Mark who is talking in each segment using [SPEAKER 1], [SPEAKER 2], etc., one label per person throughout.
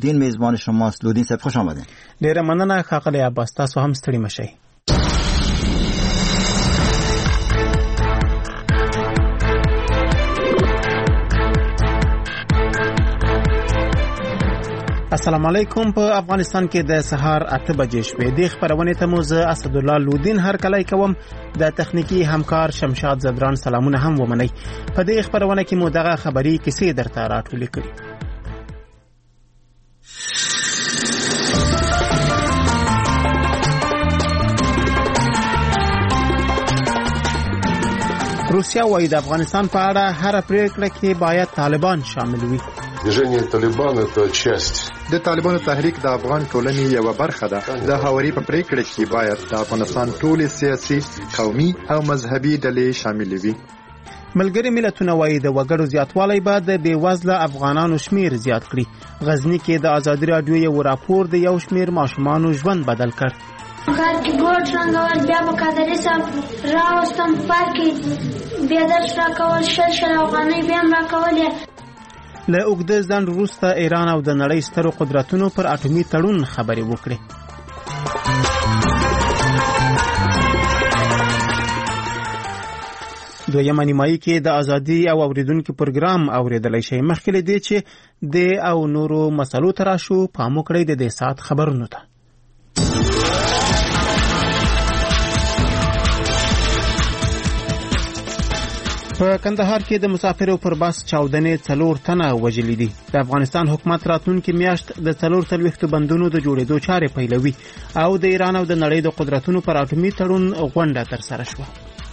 [SPEAKER 1] لودین میزبان شماست. لودین صاحب خوش آمدید.
[SPEAKER 2] ډیره مننه ښاغلی عباس، تاسو هم ستړي مشئ. السلام علیکم. په افغانستان کې د سهار 8 بجې شوې. د خبرونې ته مو زه اسدالله لودین هر کله کوم. د تخنیکی همکار شمشاد زدران سلامونه هم ومنئ. په دې خبرونه کې مو دغه خبري کیسې درته راټولې کړې. روسیا وايي د افغانستان په اړه هر پریکړه کې باید طالبان شامل وي.
[SPEAKER 3] движение طالبان это часть
[SPEAKER 4] د طالبانو تحریک د افغان ټولنې یو برخه ده. د هواري په پریکړه کې باید د افغانستان ټول سیاسي، قومي او مذهبي ډلې شامل وي.
[SPEAKER 2] ملګري ملتونه وايي د وګړو زیاتوالی بعد د بېوزله افغانانو شمیر زیات کړي. غزنی کې د ازادي راډیو یو راپور د یو شمیر ماشومانو ژوند بدل کړ.
[SPEAKER 5] کار کې ګوډ رنګول، بیا په قادرې صاحب راوستم پارک کې بېدرس راکول، شل افغانۍ بیا هم راکولې.
[SPEAKER 2] له اوږده ځنډ وروسته ایران او د نړۍ سترو قدرتونو پر اټومي تړون خبرې وکړې. دویمه نیمایي کې د ازادي او اوریدونکو پروګرام اوریدلی شئ. مخکې له دې چې د او نورو مسلو ته راشو، پام وکړئ د دې ساعت خبرونو ته. په کندهار کې د مسافرو پر بس چاودنې 4 تنه وژلي دي. د افغانستان حکومت راتلونکي میاشت د 44 بندونو د جوړېدو چارې پیلوي او د ایران او د نړۍ د قدرتونو پر اټومي تړون غونډه ترسره شوه.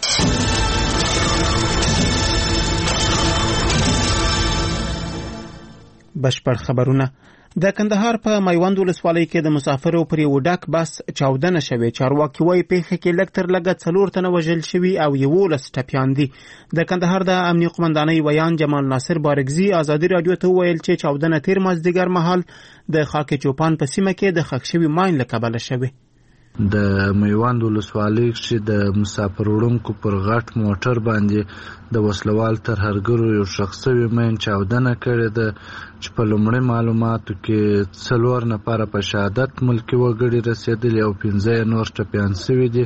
[SPEAKER 2] بشپړ خبرونه. د کندهار په میوند ولسوالۍ کې د مسافرو پر یو ډک بس چاودنه شوې. چارواکي وايي پیښه کې لږ تر لږه 4 تنه وژل شوي او 11 ټپیان دي. د کندهار د امنیه قومندانۍ ویان جمال ناصر بارګزي ازادي راډیو ته وویل چې چاودنه تیر مازدیګر مهال د خاک چوپان په سیمه کې د ښخ شوي ماین له کبله شوې.
[SPEAKER 6] د میوند ولسوالۍ چې د مسافر وړونکو پر غټ موټر باندې د وسلوال ترهګرو یو شخصي ماین چاودنه کړې ده چې په لومړي معلوماتو کې 4 نفر په شهادت ملکي وګړي رسیدلي او 15 نور ټپیان شوي دي.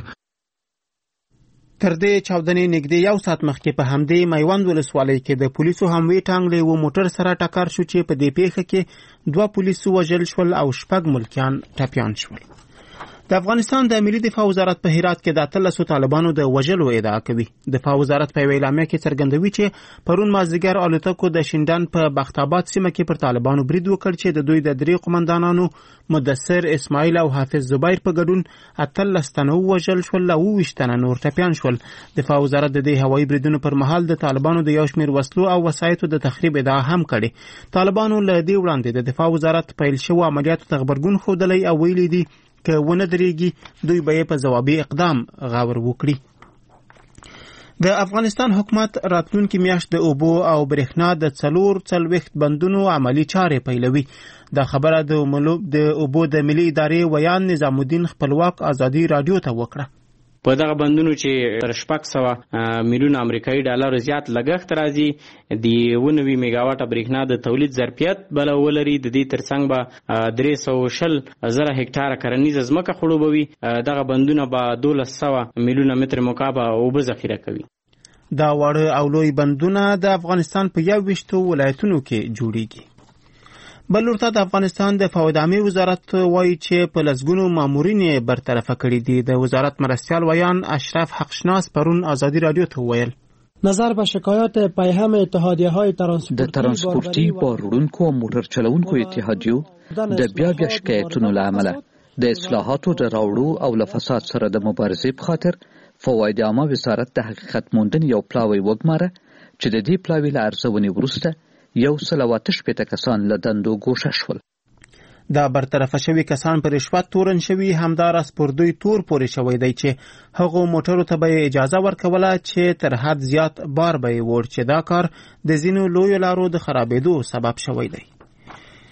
[SPEAKER 2] تر دې چاودنې نږدې یو ساعت مخکې په همدې میوند ولسوالۍ کې د پولیسو هموي ټانګ له یو موټر سره ټکر شو چې په دې پیښه کې 2 پولیسو وژل شول او 6 ملکیان ټپیان شول. د افغانستان د ملي دفاع وزارت په هرات کې د 13 طالبانو د وژلو ادعا کوي. دفاع وزارت په اعلامیه کې څرګندوي چې پرون مازدیګر الوتکو د شینډان په بختاباد سیمه کې پر طالبانو برید وکړ چې د دوی د 3 قومندانانو مدثر اسماعیل او حافظ زبیر په ګډون 13 تنه وژل شول او 20 تنه نور ټپیان شول. دفاع وزارت د دې هوایي بریدونو پر مهال د طالبانو د یو شمیر وسلو او وسایطو د تخریب ادعا هم کړې. طالبانو له دې وړاندې د دفاع وزارت پیل شوی عملیاتو ته خبرګون ښودلی او ویلي دي که ونه درېږي دوی به په جوابي اقدام غور وکړي. د افغانستان حکومت راتلونکي میاشت د اوبو او برېښنا د 44 بندونو عملی چارې پیلوي. دا خبره د اوبو د ملي ادارې ویان نظام الدین خپلواک ازادي راډیو ته وکړه.
[SPEAKER 7] په دغه بندونو چې تر 600 میلیون امریکایي ډالر زیات لګښت راځي، د 90 میگاواټه برېښنا د تولید ظرفیت بل ولري. د دې ترڅنګ به 340,000 هکټاره کرنیزه ځمکه خړوبوي. دغه بندونه به 1200 میلیون متر مکعب اوبه ذخیره کوي.
[SPEAKER 2] دا واړه او لوی بندونه د افغانستان په 21 ولایتونو کې جوړیږي. بلورته د افغانستان د فودامي وزارت وایي چې په لسګونو مامورین برطرفه کړي دي. د وزارت مرستیال ویان اشرف حقشناس پرون ازادي راډیو ته وویل
[SPEAKER 8] نظر به شکایات پیهم اتحادیه‌های
[SPEAKER 9] د ترانسپورتي بارونکو او موټر چلونکو اتحادیو د بیا شکایتونو له امله د اصلاحاتو د راوړو او له فساد سره د مبارزې په خاطر فواید عامه وزارت د حقیقت موندنې یو پلاوی وګماره چې د دې پلاوی له ارزونې وروسته 148 کسان له دندو ګوښه شول.
[SPEAKER 2] دا برطرفه شوي کسان پر رشوت تورن شوي، همداراز پر دوی تور پورې شوی دی چې هغو موټرو ته به اجازه ورکوله چې تر حد زیات بار به یې وړ چې دا کار د ځینو لویو لارو د خرابېدو سبب شوی دی.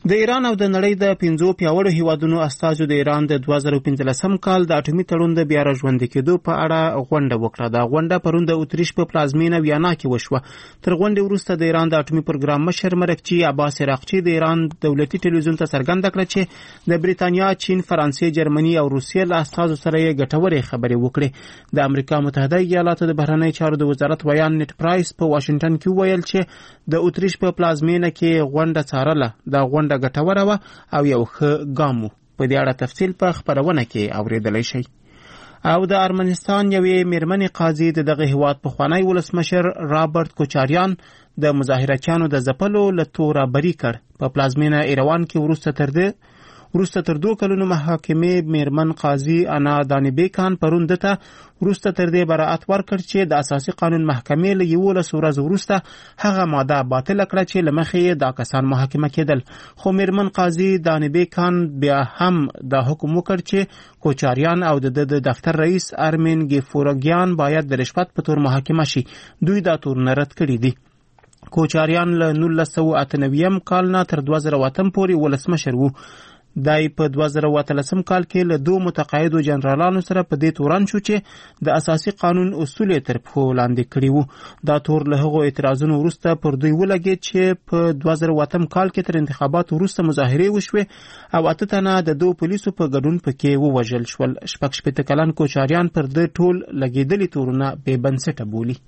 [SPEAKER 2] د ایران او د نړۍ د 5 پیاوړو هیوادونو استازو د ایران د 2015 کال د اټومي تړون د بیا راژوندي کېدو په اړه غونډه وکړه. دا غونډه پرون د اتریش په پلازمینه ویانا کې وشوه. تر غونډې وروسته د ایران د اټومي پروګرام مشر مرکچی عباس عراقچی د ایران دولتي ټلویزیون ته څرګنده کړه چې د بریتانیا، چین، فرانسې، جرمني او روسیې له استازو سره یې ګټورې خبرې وکړې. د امریکا متحده ایالاتو د بهرنی چارو د وزارت ویان نیټ پرایس په واشنگټن کې ویل چې د اتریش په پلازمینه کې غونډه څارله. دا غونډه ګټوره وه او یو ښه ګام و. په دې اړه تفصیل په خپرونه کې اورېدلی شئ. او د ارمنستان یوې میرمنې قاضي د دغه هیواد پخوانی ولسمشر رابرټ کوچاریان د مظاهرچیانو د ځپلو له توره بری کړ. په پلازمینه ایروان کې وروسته تر 2 کلونو محاکمې میرمن قاضي انا دانبیکان پرون دته وروسته تر دې براءت ورکړ چې د اساسي قانون محکمې له 11 ورځې وروسته هغه ماده باطل کړه چې له مخې دا کسان محاکمه کېدل. خو میرمن قاضي دانبیکان بیا هم دا حکم وکړ چې کوچاریان او د دفتر رئیس ارمین ګیفورګیان باید د رشوت په تور محاکمه شي. دوی دا تورونه رد کړي دي. کوچاریان له 1998 کال نه تر 2008 پورې ولسمشر وو. دای په 2013 کال کې له 2 متقاعدو جنرالانو سره په دې تورن شو چې د اساسي قانون اصول تر پښو لاندې کړي وو. دا تور له هغو اعتراضونو وروسته پر دوی ولګېد چې په 2008 کال کې تر انتخاباتو وروسته مظاهرې وشوې او 8 تنه د 2 پولیسو په ګډون پکې ووژل شول. 16 کلن کوچاریان پر د ټول لګېدلي تورونه بې بنسټه بولي.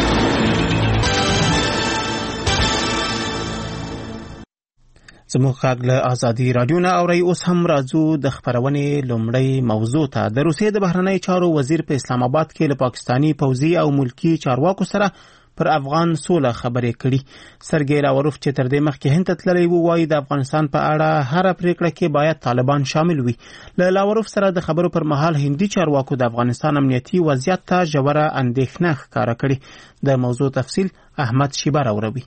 [SPEAKER 2] زموږ غږ له ازادي رادیو نه اورئ. اوس هم راځو د خپرونې لومړۍ موضوع ته. د روسیې د بهرنی چارو وزیر په اسلام آباد کې له پاکستانی پوځي او ملکی چارواکو سره پر افغان سوله خبرې کړي. سرګی لاوروف چې تر دې مخکې هند ته تللی و وایي د افغانستان په اړه هره پریکړه کې باید طالبان شامل وي. له لاوروف سره د خبرو پر مهال هندي چارواکو د افغانستان امنیتي وضعیت ته ژوره اندېښنه ښکاره کړې. د موضوع تفصیل احمد شیبه راوروي.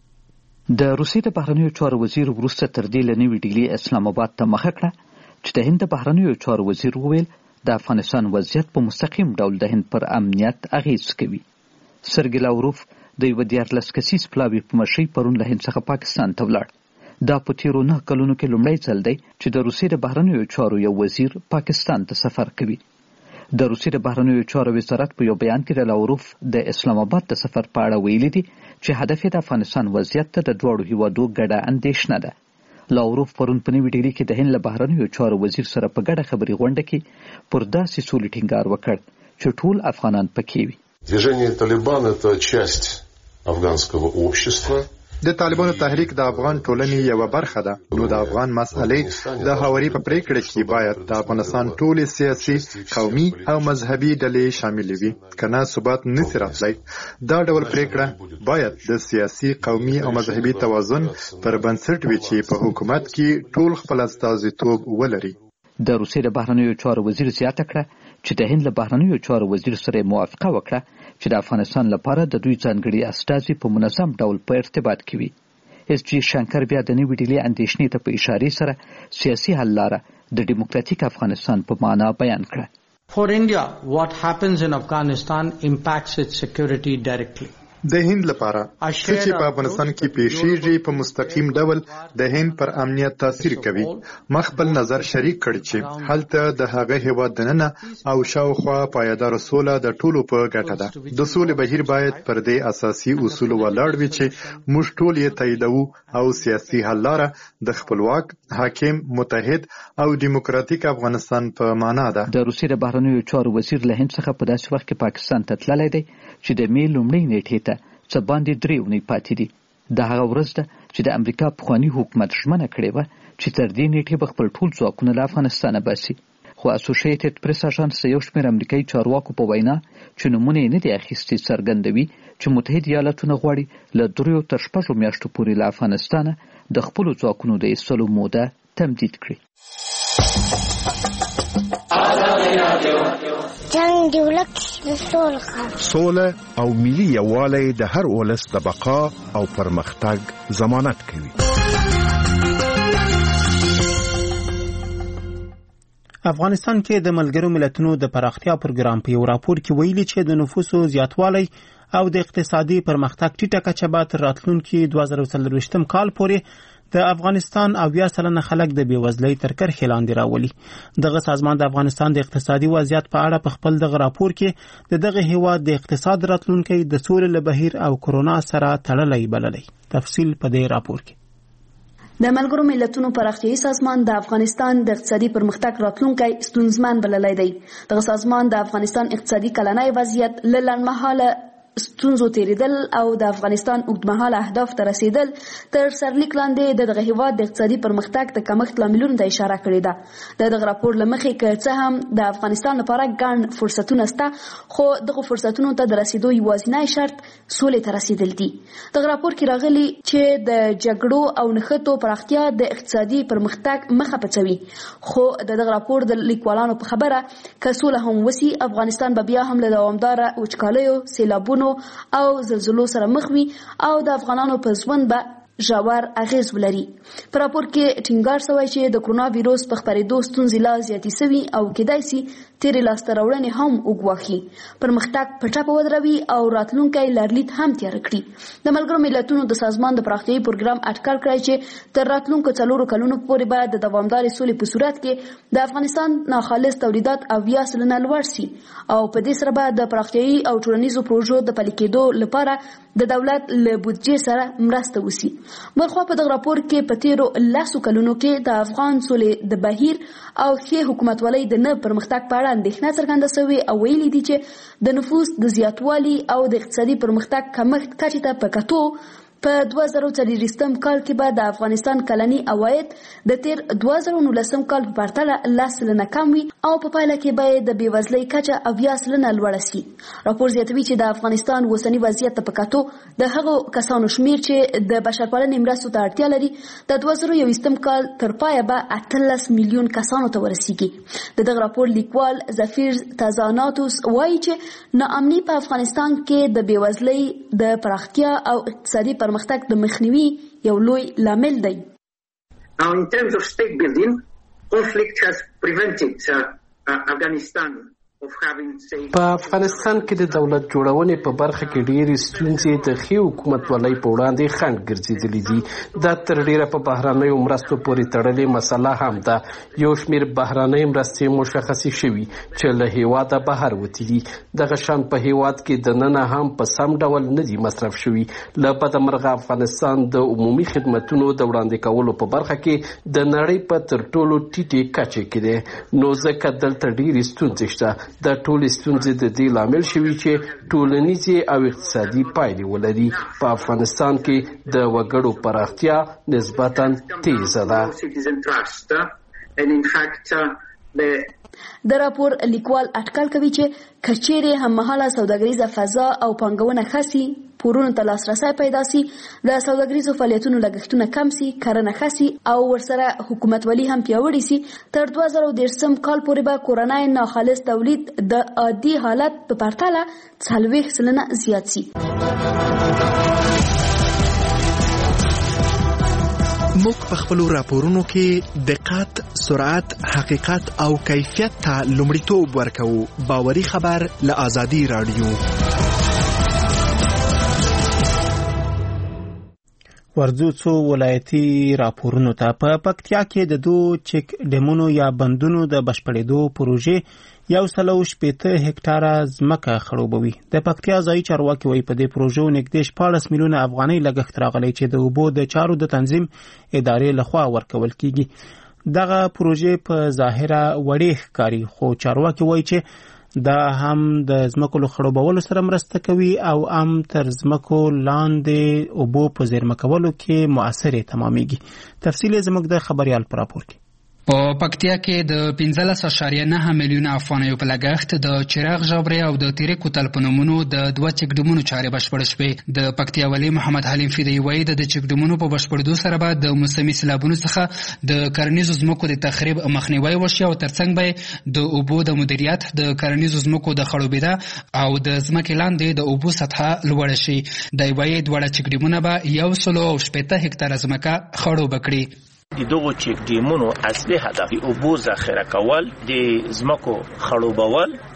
[SPEAKER 9] د روسیې د بهرنیو چارو وزیر وروسته تر دې له نوې ډیلي اسلام آباد ته مخه کړه چې د هند د بهرنیو چارو وزیر وویل د افغانستان وضعیت په مستقیم ډول د هند پر امنیت اغیز کوي. سرګی لاوروف د یو 14 کسیز پلاوي په مشرۍ پرون له هند څخه پاکستان ته ولاړ. دا په تیرو 9 کلونو کې لومړی ځل دی چې د روسیې د بهرنیو چارو یو وزیر پاکستان ته سفر کوي. د روسیې د بهرنیو چارو وزارت په یو بیان کې د لاوروف د اسلام آباد د سفر په اړه ویلي دي چې هدف یې د افغانستان وضعیت ته د دواړو هیوادو ګډه اندېښنه ده. لاوروف پرون په نوې ډیلي کې د هند له بهرنیو چارو وزیر سره په ګډه خبري غونډه کې پر داسې سولې ټینګار وکړ چې ټول افغانان پکې وي.
[SPEAKER 3] Движение «Талибан» — это часть афганского общества.
[SPEAKER 4] د طالبانو تحریک د افغان ټولنې یوه برخه ده. نو د افغان مسئلې د هواري په پریکړه کې باید د افغانستان ټولې سیاسي، قومي او مذهبي ډلې شاملې وي. کنه ثبات نشي راتلی. دا ډول پریکړه باید د سیاسي، قومي او مذهبي توازن پر بنسټ وي چې په حکومت کې ټول خپل استازیتوب ولري.
[SPEAKER 9] د روسیې د بهرنیو چارو وزیر زیاته کړه چې د هند له بهرنیو چارو وزیر سره موافقه وکړه چې د افغانستان لپاره د دوی ځانګړي استازي په منظم ډول په ارتباط کې وي. اس جی شنکر بیا د نوې ډیلي اندېښنې ته په اشارې سره سیاسي حل لاره د ډیموکراتیک افغانستان په معنا بیان کړه.
[SPEAKER 10] For India, what happens in Afghanistan impacts its security directly.
[SPEAKER 4] د هند لپاره څه چې په افغانستان کې پیښیږي په مستقیم ډول د هند پر امنیت تاثیر کوي. ما خپل نظر شریک کړ چې هلته د هغه هیواد دننه او شاوخوا پایدار سوله د ټولو په ګټه ده. د سولې بهیر باید پر دې اساسي اصول ولاړ وي چې موږ ټول یې تاییدوو او سیاسي حل لاره د خپلواک، حاکم، متحد او دیموکراتیک افغانستان په معنا ده.
[SPEAKER 9] د روسیې د بهرنیو چارو وزیر له هند څخه په داسې وخت کې پاکستان ته تللی دی چې د مې لومړۍ نیټې ته څه باندې 3 اونۍ پاتې دي. د هغه ورځ ده چې د امریکا پخواني حکومت ژمنه کړې وه چې تر دې نیټې به خپل ټول ځواکونه له افغانستانه باسي. خو اسوسییټډ پریس اژانس د یو شمېر امریکایي چارواکو په وینا چې نومونه یې نه دي اخیستي څرګندوي چې متحد ایالتونه غواړي له 3 تر 6 میاشتو پورې له افغانستانه د خپلو ځواکونو د ایستلو موده تمدید کړي.
[SPEAKER 11] جنگ دی ولک
[SPEAKER 12] سوله او ملي یووالی د هر ولس د بقا او پرمختګ ضمانت کوي.
[SPEAKER 2] افغانستان کې د ملګرو ملتونو د پراختیا پروګرام په یو راپور کې ویلي چې د نفوسو زیاتوالی او د اقتصادي پرمختګ ټیټه کچه به تر راتلونکي 2024 کال پورې د افغانستان 80% خلک د بېوزلۍ تر کرښې لاندې راولي. دغه سازمان د افغانستان د اقتصادي وضعیت په اړه په خپل دغه راپور کې د دغه هیواد د اقتصاد راتلونکی د سولې له بهیر او کرونا سره تړلی بللی. تفصیل په دې راپور کې.
[SPEAKER 13] د ملګرو ملتونو پراختیایي سازمان د افغانستان د اقتصادي پرمختګ راتلونکی ستونزمن بللی دی. دغه سازمان د افغانستان اقتصادي کلنی وضعیت له لنډمهاله ستونزو تیریدل او د افغانستان اوږدمهاله اهداف ته رسیدل تر سرلیک لاندې د دغه هیواد د اقتصادي پرمختګ د کمښت لاملونو ته اشاره کړې ده. د دغه راپور له مخې که څه هم د افغانستان لپاره ګڼ فرصتونه شته، خو دغه فرصتونو ته د رسیدو یوازینی شرط سولې ته رسیدل دي. دغه راپور کې راغلي چې د جګړو او نښتو پراختیا د اقتصادي پرمختګ مخه پڅوي، خو د دغه راپور د لیکوالانو په خبره که سوله هم وسی، افغانستان به بیا هم له دوامداره وچکالیو، سیلابونو او زلزلو سره مخ وي او د افغانانو په ژوند به ژور اغیز ولري. په راپور کې ټینګار شوی چې د کرونا ویروس په خپرېدو ستونزې لا زیاتې سوي او کېدای سي تیرې لاسته راوړنې هم وګواښي، پرمختګ په ټپه ودروي او راتلونکی لرلید هم تیاره کړي. د ملګرو ملتونو د سازمان د پراختیایي پروګرام اټکل کړی چې تر راتلونکو 4 کلونو پورې به د دوامدارې سولې په صورت کې د افغانستان ناخالص تولیدات 80% لوړ سي او په دې سره به د پراختیایي او ټولنیزو پروژو د پلي کېدو لپاره د دولت له بودجې سره مرسته وسی. بلخوا په دغه راپور کې په تیرو 10 کلونو کې د افغان سولې د بهیر او ښې حکومتولۍ د نه پرمختګ په اړه اندېښنه څرګنده شوې او ویلي دي چې د نفوس د زیاتوالي او د اقتصادي پرمختګ کمښت کچې ته په کتو په 2024 کال کې به د افغانستان کلنی عواید د تیر 2019 کال په پرتله 10% کم وي او په پایله کې به د بېوزلۍ کچه 80% لوړه شي. راپور زیاتوي چې د افغانستان اوسنی وضعیت ته په کتو د هغو کسانو شمیر چې د بشرپالنې مرستو ته اړتیا لري د 2021 کال تر پایه به 18 میلیون کسانو ته ورسیږي. د دغه راپور لیکوال زفیر تازاناتوس وایي چې ناامني په افغانستان کې د بېوزلۍ د پراختیا او اقتصادي پرمختګ د مخنیوي یو لوی لامل دی.
[SPEAKER 14] Now in terms of state building, conflict has prevented Afghanistan
[SPEAKER 15] په افغانستان کې د دولت جوړونې په برخه کې ډېرې ستونزې د ښې حکومتولۍ په وړاندې خنډ ګرځېدلې دي. دا تر ډېره په بهرنیو مرستو پورې تړلې مسله هم ده. یو شمېر بهرنۍ مرستې مشخصې شوي چې له هېواده بهر وتې دي. دغه شان په هېواد کې دننه هم په سم ډول نه دي مصرف شوي. له بده مرغه افغانستان د عمومي خدمتونو د وړاندې کولو په برخه کې د نړۍ په تر ټولو ټیټې کچې کې دی، نو ځکه دلته ډېرې ستونزې شته. د ټولې ستونزې د دې لامل شوي چې ټولنیزې او اقتصادي پایلې ولري. په افغانستان کې د وګړو پراختیا نسبتاً تیزه ده.
[SPEAKER 13] د راپور لیکوال اټکل کوي چې کچېرې هممهاله سوداګریزه فضا او پانګونه ښه سي، پورونو ته لاسرسی پیدا سي، د سوداګریزو فعالیتونو لګښتونه کم سي، کرنه ښه سي او ورسره حکومتولي هم پیاوړې سي، تر 2013 کال پورې به کورنی ناخالص تولید د عادي حالت په پرتله 40% زیات سي.
[SPEAKER 16] موږ په خپلو راپورونو کې دقت، سرعت، حقیقت او کیفیت ته لومړیتوب ورکوو. باوري خبر له آزادي رادیو.
[SPEAKER 2] ورځو څو ولایتي راپورونو ته. په پکتیا کې د 2 چک ډیمونو یا بندونو د بشپړېدو پروژې 160 هکټاره ځمکه خړوبوي. د پکتیا ځایي چارواکي وایي په دې پروژو نږدې 14 میلیونه افغانۍ لګښت راغلی چې د اوبو د چارو د تنظیم ادارې لخوا ورکول کیږي. دغه پروژې په ظاهره وړې ښکاري، خو چارواکي وایي چې دا هم د ځمکو له خړوبولو سره مرسته کوي او هم تر ځمکو لاندې اوبو په زیرمه کولو کې مؤثرې تمامیږي. تفصیل زموږ د خبریال په راپور کې.
[SPEAKER 17] په پکتیا کې د 15.9 میلیونه افغانیو په لګښت د چراغ ژوبري او د تیرې کوتل په نومونو د 2 چک ډیمونو چارې بشپړ شوې. د پکتیا والی محمد حلیم فدایي وایي د چک ډیمونو په بشپړېدو سره به د موسمي سیلابونو څخه د کرنیزو ځمکو د تخریب مخنیوی وشي او ترڅنګ به د اوبو د مدیریت، د کرنیزو ځمکو د خړوبېدا او د ځمکې لاندې د اوبو سطحه لوړه شي. د وایي دواړه چک ډیمونه به 160 هکټاره ځمکه خړوبه کړي.
[SPEAKER 18] د دغو چک ډیمونو اصلي هدف اوبو ذخیره کول، د ځمکو خړوبول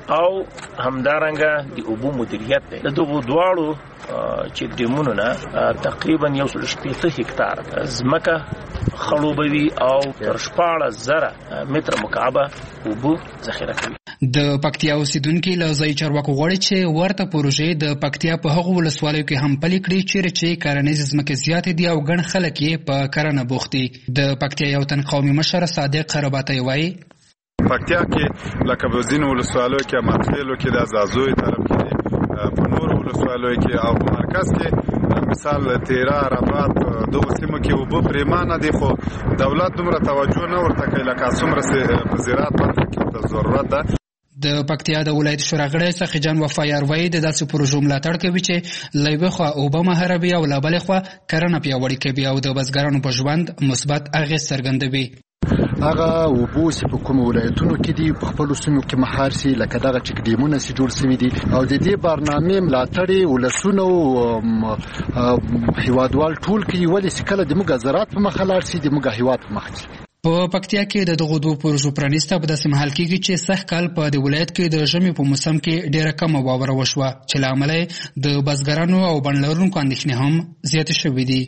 [SPEAKER 18] او همدارنګه د اوبو مدیریت دی. د دغو دواړو چې ډیمونو نه تقریبا 160 هکتار ځمکه خړوبوي او تر 14,000 متر مکعب اوبو ذخیره کوي.
[SPEAKER 17] د پکتیا اوسیدونکو له ځای چارواکو غواړي چې ورته پروژې د پکتیا په هغو ولسوالیو کې هم پلي کړي چې کرنیز ځمکې زیاتې دي او ګڼ خلک یې په کرنه بوخت دي. د پکتیا یو تن قومي مشر صادق رباطی وایي
[SPEAKER 19] پکتیا کې لکه په ځینو ولسوالیو کې ماتخیلو کې د زازوی طرف کې په نورو ولسوالیو کې او په مرکز کې مثال تیرا رباط دغه سیمو کې اوبه پریمانه دي خو دولت دومره توجه نه ورته کوي لکه څومره په زراعت برخه کې ورته ضرورت ده.
[SPEAKER 17] د پکتیا د ولایت شورا غړی څخه جان وفایار وایي د داسې پروژو ملاتړ کوي چې له یوې خوا اوبه مهاروي او له بلې خوا کرنه پیاوړې کوي او د بزګرانو په ژوند مثبت اغېز څرګندوي.
[SPEAKER 20] هغه اوبو چې په کوم ولایتونو کې دي په خپلو سیمو کې مهار سي لکه دغه چک ډیمونه چې جوړ شوي دي او د دې برنامې ملاتړ ولسونه او هیوادوال ټول کوي ولې چې کله د موږ زراعت په مخه لاړ شي د موږ هیواد په مخه شي.
[SPEAKER 17] په پکتیا کې د دغو دوه پروژو پرانیسته په داسې محل کېږي چې سږ کال په د ولایت کې د ژمي په موسم کې ډېره کمه واوره وشوه چې له امله د بزګرانو او بڼ لرونکو اندېښنې هم زیاتې شوې دي.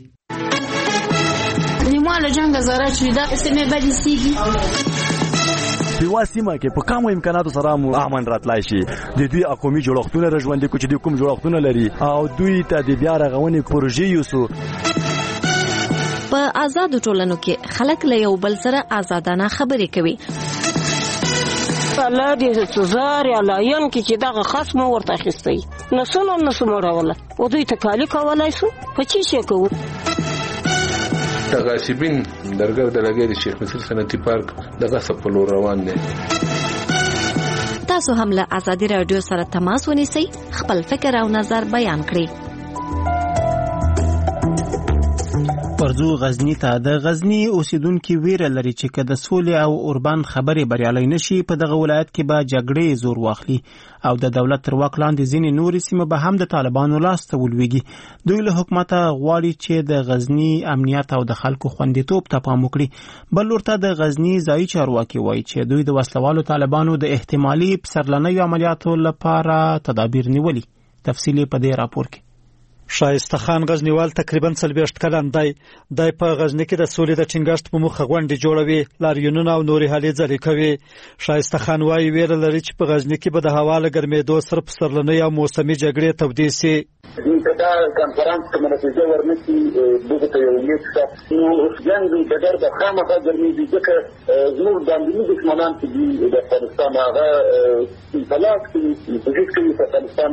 [SPEAKER 5] نیماله جنګ زراعت شوي دا سیمې بدې سیږي
[SPEAKER 21] په یوه سیمه کې په کمو امکاناتو سره مو امن راتلای شي. د دوی قومي جوړښتونه را ژوندي کړو چې دوی کوم جوړښتونه لري او دوی ته د بیا رغونې پروژې یوسو.
[SPEAKER 22] په آزادو ټولنو کې خلک له یو بل سره آزادانه خبرې کوي.
[SPEAKER 23] الله دې سزار یا لاین کې چې دغه خصم ورته اخیستی نسو مړوله او دوی تکالی کولای شو په چی شي کوو.
[SPEAKER 24] تغاصبین درګر د لګي د شیخ مصر صنعتي پارک دغه سپلو روان دي.
[SPEAKER 22] تاسو هم له آزادي رادیو سره تماس ونیسئ خپل فکر او نظر بیان کړئ.
[SPEAKER 2] ورځو غزنی ته د غزنی اوسیدونکو ویره لري چې که د سولې او اوربان خبرې بریالي نشي په دغه ولایت کې به جګړې زور واخلي او د دولت تر واک لاندې ځینې نورې سیمې به هم د طالبانو لاس ته ولویږي. دوی له حکومته غواړي چې د غزنی امنیت او د خلکو خوندیتوب ته پام وکړي. بل ورته د غزنی ځایي چارواکي وایي چې دوی د وسلوالو طالبانو د احتمالي پسرلنیو عملیاتو لپاره تدابیر نیولي. تفصیل په دې راپور کې.
[SPEAKER 25] شایسته خان غزنیوال تقریبا 40 کلن دی په غزنی کې د سولې د ټینګښت په موخه غونډې جوړوي لاریونونه او نورې هلې ځلې کوي. شایسته خان وايي ویره لري چې په غزنی کې به د هوا له ګرمېدو سره پسرلنۍ او موسمي جګړې تودې سي.
[SPEAKER 26] دا کنفرانس کې مناسبه ورنسي دغه ته یو لیک نو ځان دې د خامخا ګرمېږي ځکه زموږ باندې دښمنان چې د افغانستان هغه انطلاق کوي په هیڅ کې افغانستان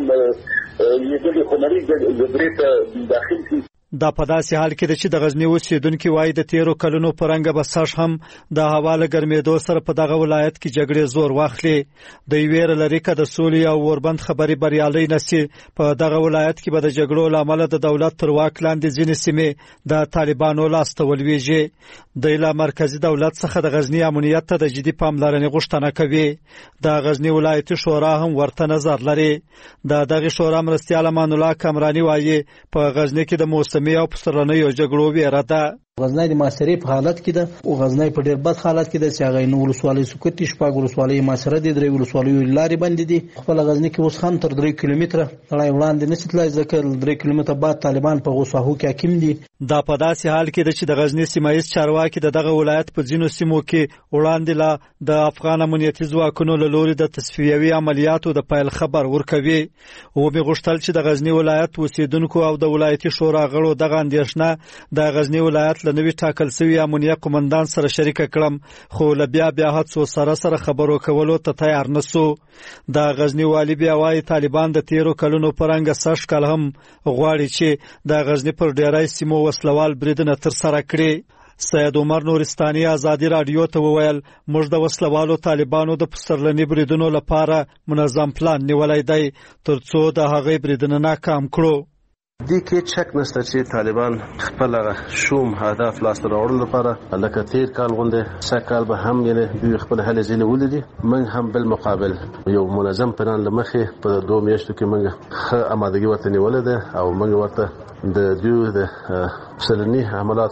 [SPEAKER 26] یې د خنري جګړې ته داخل شي.
[SPEAKER 25] دا په داسې حال کې چې د غزنی اوسیدونکو وایي د 13 کلونو پرنګ بساش هم د هوا له ګرمېدو سره په دغه ولایت کې جګړې زور واخلي. د ویره لري چې د سولې او اوربند خبرې بریالي نشي په دغه ولایت کې به د جګړو لامل د دولت تر واک لاندې ځینې سیمې د طالبانو لاس ته ولويږي. د مرکزی دولت څخه د غزنی امنیت ته د جدي پاملرنې غوښتنه کوي. د غزنی ولایتي شورا هم ورته نظر لري. دغه شورا مرستیال امان الله کمرانی وایي په غزنی کې د موسمي او پسرلنیو جګړو ویره ده.
[SPEAKER 27] غزنی د معاصرې په حالت کې ده او غزنی په ډېر بد حالت کې ده چې هغه نو ولسوالۍ سکوت شپږ ولسوالۍ معاصره دي درې ولسوالۍ لارې بند دي. خپل غزنی کې اوس هم تر 3 کیلومتره لړۍ وړاندې نشي تلای ځکه 3 کیلومتره بعد طالبان په غوساهو کې حاکم دي. دا په داسې حال کې ده چې د غزنی سیمایي چارواکي دغه ولایت په ځینو سیمو کې وړاندې لا د افغان امنیتي ځواکونو له لوري د تصفیوي عملیاتو د پیل خبر ورکوي. او به غوښتل چې د غزنی ولایت اوسیدونکو او د ولایتي شورا غړو دغه اندېښنه د غزنی ولایت له نوي ټاکل شوی امنیت قومندان سره شریک کړم خو بیا هڅو سره خبرو کولو ته تیار نسو. د غزنی والی بیا وايي طالبان د 13 کلونو پرنګ سش کال هم غواړي چې د غزنی پر ډیرای سیمو وسلوال بریدونه تر سره کړي. سید عمر نورستاني آزادي رادیو ته وویل موږ د وسلوالو طالبانو د پسرلنی بریدونو لپاره منظم پلان نیولای دی ترڅو د هغې بریدونه ناکام کړو.
[SPEAKER 28] دې کې چک نشته چې طالبان خپل شوم هدف لاس ته راوړل لپاره لکه تیر کال غونډه سکهال به هم یې دوی خپل هلې ځینې ولیدي. من هم بل مقابل یو منظم پلان لمخې په 2 میاشتو کې موږ ښه آمادګي ورته نیولې ده او موږ ورته د دوی د پسرلني عملیاتو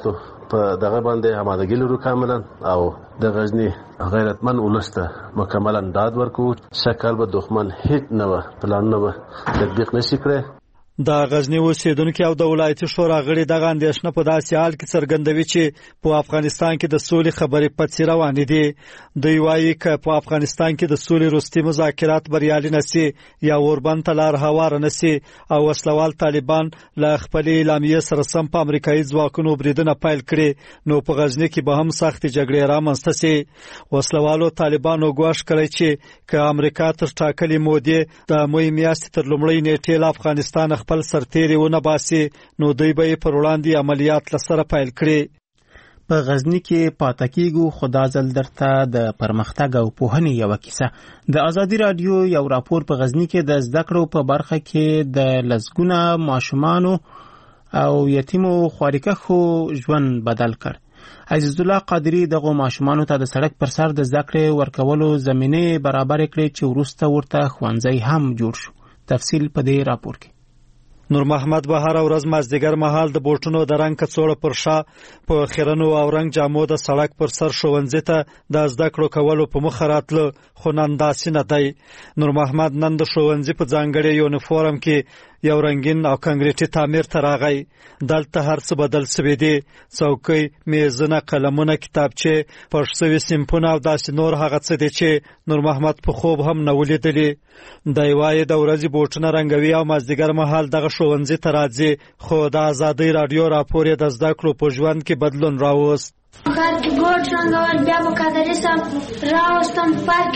[SPEAKER 28] په دغه باندې آمادګي لرو کاملا او د غزنی غیرتمن ولسته مکملا داد ورکو شکل به دښمن هیڅ نه پلان نه تطبیق نشي کړی.
[SPEAKER 25] د غزنی اوسیدونکو او د ولایتي شورا غړي دغه اندېښنه په داسې حال کې څرګندوي چې په افغانستان کې د سولې خبرې پڅې روانې دي. دوی وایي چې په افغانستان کې د سولې وروستي مذاکرات بریالي نشي یا اوربند ته لار هواره نشي او وسلوال طالبان له خپلې اعلامیې سره سم په امریکایي ځواکونو بریدونه پیل کړي نو په غزنی کې به هم سختې جګړې رامنځته شي. وسلوالو طالبانو ګواښ کړی چې که امریکا تر ټاکلې مودې د مې میاشتې تر لومړۍ نیټې له افغانستان خپل سرتیري ونه باسي نو دوی به پر وړاندې عملیات لسره پیل کړي.
[SPEAKER 2] په غزنی کې پاتې کیږو خدا ځل درته د پرمختګ او پوهنې یو کیسه. د ازادي رادیو یو راپور په غزنی کې د زده کړو په برخه کې د لسګونه ماشومان او یتیمو خوارکخو ژوند بدل کړ. عزیز الله قادری دغه ماشومان ته د سړک پر سر د زده کړې ورکولو زمینه برابر کړې چې ورسته ورته ښوونځي هم جوړ شو. تفصیل په دې راپور کې.
[SPEAKER 25] نور محمد به هر ورځ مازدیګر مهال د بوټونو د رنګ کڅوړه پر شا په خیرنو او رنګ جامو د سړک پر سر ښوونځي ته د زده کړو کولو په مخه راتله خو نن داسې نه دی. نور محمد نن د ښوونځي په ځانګړي یونیفورم کې یو رنگین او کنکریټي تعمیر ته راغی. دلته هر څه بدل شوي دي. څوکۍ، میزونه، قلمونه، کتابچې، پرش شوي سیمپونه او داسې نور هغه څه دي چې نور محمد په خوب هم نه ولیدلي. دی وایي د ورځې بوټونه رنګوي او مازدیګر مهال دغه ښوونځي ته راځي خو د ازادۍ راډیو راپور یې د زده کړو په ژوند کې بدلون راوست.
[SPEAKER 5] کار کې ګوټ رنګول بیا به قادري صاحب راوستم پارک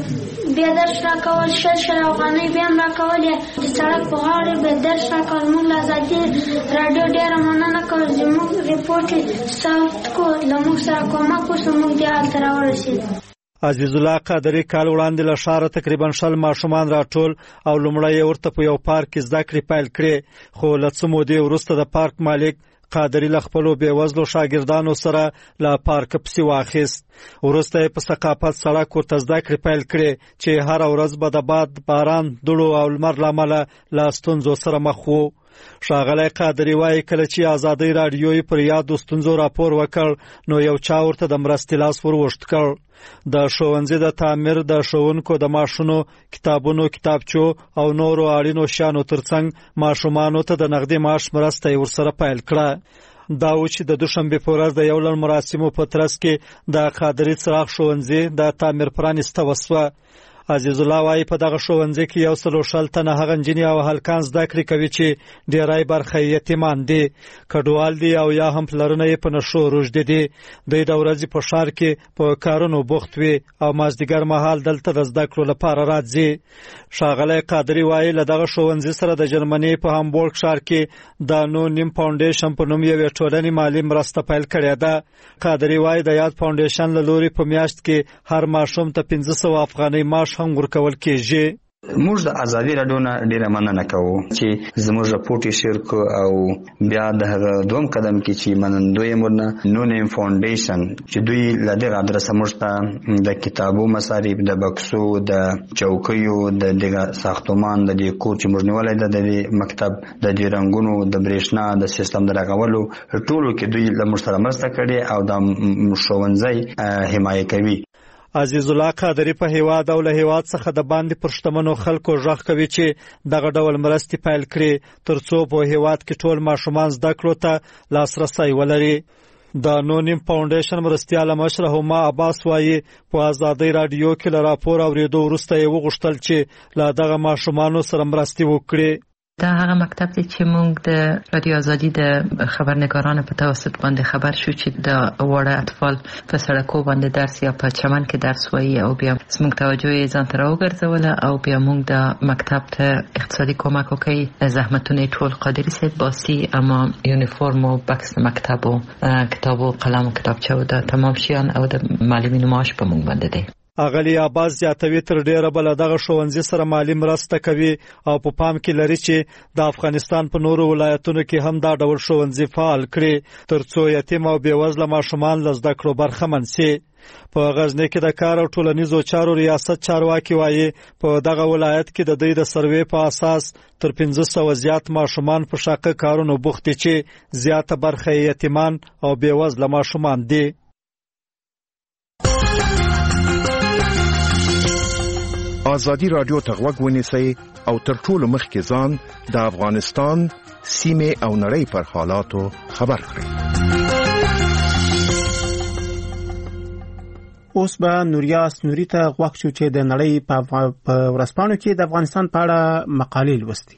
[SPEAKER 5] کې بیا درس راکول شل افغانۍ بیا هم راکولې د سړک په غاړه بیا درس راکول. موږ له ازادي راډیو ډېره مننه کوو. زموږ ریپورټ ثبت کړو له موږ سره کومک وشو موږ دې هلته راورسېدو.
[SPEAKER 25] عزیز الله قادری کال وړاندې له ښاره تقریبا 100 ماشومان راټول او لومړی یې ورته په یو پارک کې زده کړې پیل کړې خو له څه مودې وروسته د پارک مالک قادری له خپلو بېوزلو شاګردانو سره له پارک پسې واخیست. وروسته یې په ثقافت سړک ورته زده کړې پیل کړې چې هره ورځ به د باد، باران، دوړو او لمر له امله له ستونزو سره مخ و. ښاغلی قادری وایي کله چې ازادۍ راډیو پر یادو ستونزو راپور وکړ نو یو چا ورته د مرستې لاس ور اوږد کړ. د ښوونځي د تعمیر، د ښوونکو د معاشونو، کتابونو، کتابچو او نورو اړینو شیانو ترڅنګ ماشومانو ته د نغدي معاش مرسته یې ورسره پیل کړه. دا و چې د دوشنبې په ورځ د یو لړ مراسمو په ترڅ کې د قادري څراغ ښوونځي د تعمیر پرانیسته وسوه. عزیز الله وايي په دغه ښوونځي کې 140 تنه هغه نجونې او هلکان زده کړې کوي چې ډېری برخه یې یتیمان دي، کډوال دي او یا هم پلرونه یې په نشو روږدي دي. دوی د ورځې په ښار کې په کارونو بوخت وي او مازدیګر مهال دلته د زده کړو لپاره راځي. ښاغلی قادري وايي له دغه ښوونځي سره د جرمني په هامبورګ ښار کې د نو نیم فاونډیشن په نوم یوې ټولنې مالي مرسته پیل کړې ده. قادري وايي د یاد فاونډیشن له لوري په میاشت کې هر ماشوم ته 500 افغانۍ معاش هم ورکول کېږي.
[SPEAKER 1] موږ د ازادي راډیو نه ډیره مننه کوو چې زموږ راپورټ یې شیر کړو او بیا د هغه دوم قدم کې چې منندوی مرنه نو نیم فاونډیشن چې دوی له دغه ادرسه موږ ته د کتابو مصارف، د بکسو، د چوکیو، د دغه ساختمان، د دې کور چې موږ نیولای د مکتب، د دې رنګونو، د برېښنا د سیستم د راغولو ټولو کې دوی له موږ سره مرسته کړې او د ښوونځي حمایه کوي.
[SPEAKER 25] عزیز الله قادری په هیواد او له هیواد څخه د باندې پر شتمنو خلکو غږ کوي چې دغه ډول مرستې پیل کړي ترڅو په هیواد کې ټول ماشومان زده کړو ته لاسرسی ولري. د نو نیم فاونډیشن مرستیال مشر هما عباس وايي په ازادۍ راډیو کې له راپور اوریدو وروسته یې وغوښتل چې له دغه ماشومانو سره مرستې وکړي.
[SPEAKER 3] دا هغه مکتب دی چې موږ د رادیو ازادي د خبرنګارانو په توسط باندې خبر شو چې د وړه اطفال په سړکو باندې درس یا په چمن کې درس وایي او بیا موږ توجه یې ځان ته راوګرځوله او بیا موږ د مکتب ته اقتصادي کومک وکړي. زحمتونه ټول قادري صاحب باسي اما یونیفورم او بکس مکتب او کتاب او قلم او کتابچه او د تمام شیان او د معلمینو معاش په موږ باندې دی.
[SPEAKER 25] اغلی عباس زیاتوي تر ډیره بل دغه ښوونځي سره مالی مرسته کوي او په پام کې لري چې د افغانستان په نورو ولایتونو کې هم دا ډول ښوونځي فعال کړي ترڅو یتیم او بېوزله ماشومان له زده کړو برخمن شي. په غزنی کې د کار او ټولنیزو چارو ریاست چارواکي وایي په دغه ولایت کې د دوی د سروې په اساس تر 1500 زیات ماشومان په شاقه کارونو بوخت دي چې زیاته برخه یتیمان او بېوزله ماشومان دي.
[SPEAKER 4] ازادي رادیو ته غوږ ونیسئ او تر ټولو مخکې ځان د افغانستان سیمې او نړۍ پر حالاتو خبر کړئ.
[SPEAKER 2] اوس به نوریاس نوري ته غوږ شو چې د نړۍ په ورځپاڼو کې د افغانستان په اړه مقالې لوستي.